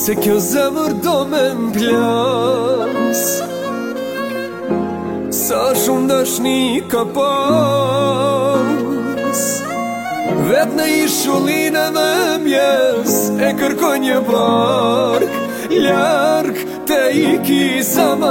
Se kjo zemër do me m'plas, sa shumë dashni ka pas. Vet në ishullin e dhe mjes e kërkoj një bark, larg te iki sa ma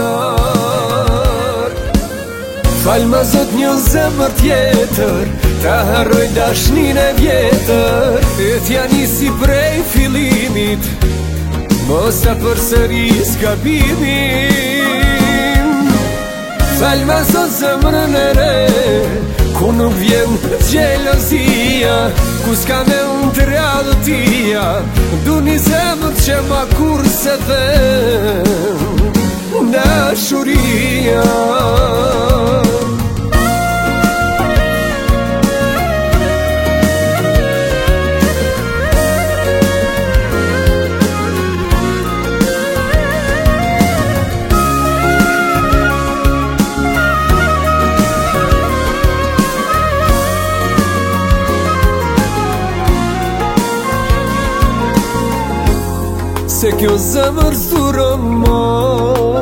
larg. Fal ma Zot një zemër tjetër, ta harroj dashnin e vjetër, e t'ja nisi prej filimit, mos ta përsëris gabimin. Fal ma Zot zemrën e re, ku nuk vjen gjelozia, ku s'ka me unë të realëtia. Du një zemër që ma kur se them dashuria. Se kjo zemër s'duron ma,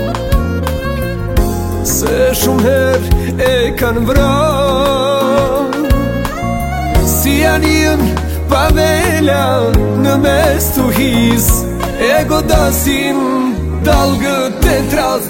se shumë her e kanë vra. Si anien pa vela në mes të his, e godasin dalgët e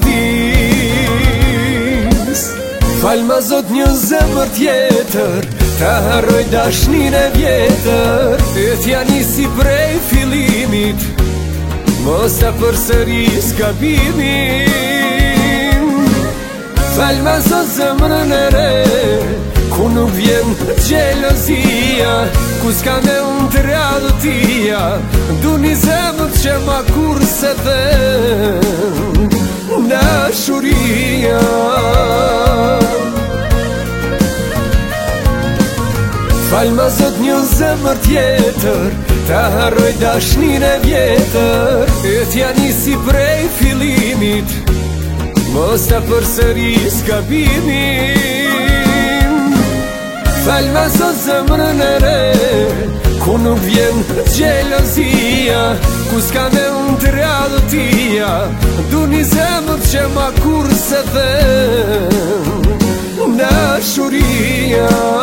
trasdis. Fal ma Zot një zemër tjetër, ta harroj dashnin e vjetër, e t'ja nisi prej filimit, mos ta përsëris gabimin. Fal ma Zot zemrën e re, ku nuk vjen gjelozia, ku s'ka me unë të realëtia. Du një zemër që ma kur se them dashuria. Fal ma Zot një zemër tjetër, ta harroj dashnin e vjetër, e t'ja nisi prej filimit, mos ta përsëris gabimin. Fal ma Zot zemrën e re, ku nuk vjen gjelozia, ku s'ka me unë të realëtia. Du një zemër që ma kur se them dashuria.